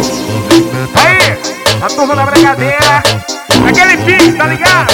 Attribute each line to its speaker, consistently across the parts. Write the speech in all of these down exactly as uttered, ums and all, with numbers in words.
Speaker 1: Aí, a turma da brincadeira, aquele pique, tá ligado?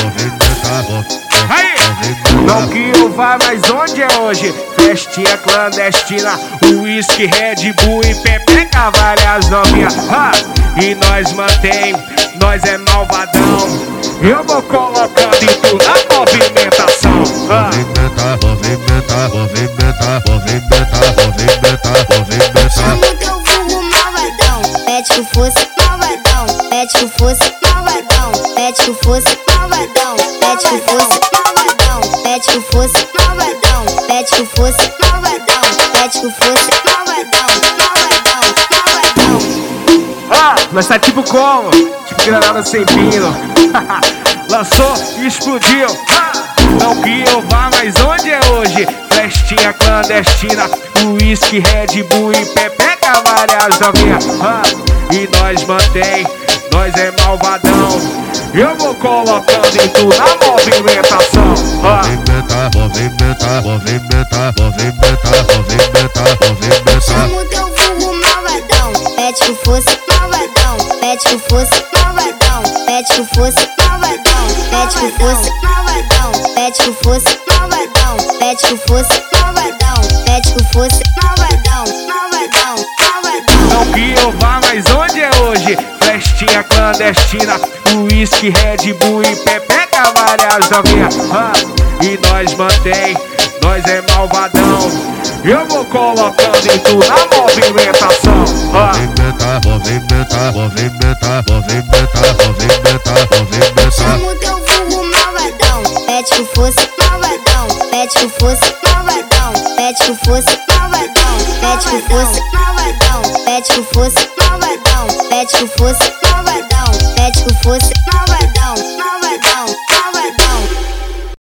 Speaker 1: Aí, não que eu vá, mas onde é hoje? Festinha clandestina, uísque, Red Bull e pepeca, várias novinhas. Ah, e nós mantém, nós é malvadão. Eu vou colocando em tudo na movimentação. Ah.
Speaker 2: Movimenta, movimenta, movimenta, movimenta, movimenta.
Speaker 3: Chama o teu vulgo malvadão, pede que fosse malvadão, pede que fosse malvadão, pede que fosse malvadão, pede que fosse malvadão, pede que fosse malvadão, pede que fosse malvadão, pede que fosse malvadão, malvadão, malvadão.
Speaker 1: Ah, nós tá tipo como? Tipo granada sem pino. Lançou e explodiu. Ah, não que eu vá, mas onde é hoje? Festinha clandestina, uísque, Red Bull e pepeca, várias novinhas. Ah, e nós mantém, nós é malvadão. Eu vou colocando em tudo na movimentação. Ah.
Speaker 2: Movimenta, movimenta, movimenta, movimenta, movimenta.
Speaker 3: Chama o teu vulgo malvadão, pede que fosse malvadão, pede que fosse malvadão, pede que fosse malvadão, pede que fosse malvadão, pede que fosse malvadão, pede que fosse malvadão, pede que fosse malvadão, malvadão, malvadão.
Speaker 1: Não que eu vá, mas onde é hoje? Festinha clandestina, uísque, Red Bull e pepeca, várias novinhas. Ah, e nós mantém, nós é malvadão. Eu vou colocando em tudo na movimentação. Ah.
Speaker 2: Movimenta, movimenta, movimenta, movimenta, movimenta.
Speaker 3: Chama o teu vulgo malvadão, pede que fosse malvadão, pede que fosse malvadão, pede que fosse malvadão, pede que fosse malvadão, pede que fosse malvadão, pede que fosse malvadão, pede que fosse